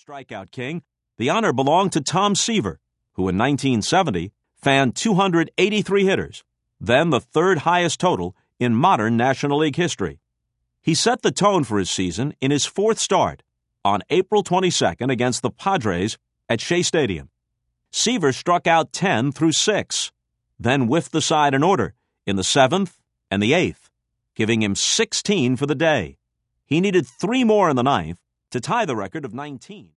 strikeout king, the honor belonged to Tom Seaver, who in 1970 fanned 283 hitters, then the third highest total in modern National League history. He set the tone for his season in his fourth start on April 22nd against the Padres at Shea Stadium. Seaver struck out 10 through 6, then whiffed the side in order in the 7th and the 8th, giving him 16 for the day. He needed 3 more in the 9th to tie the record of 19.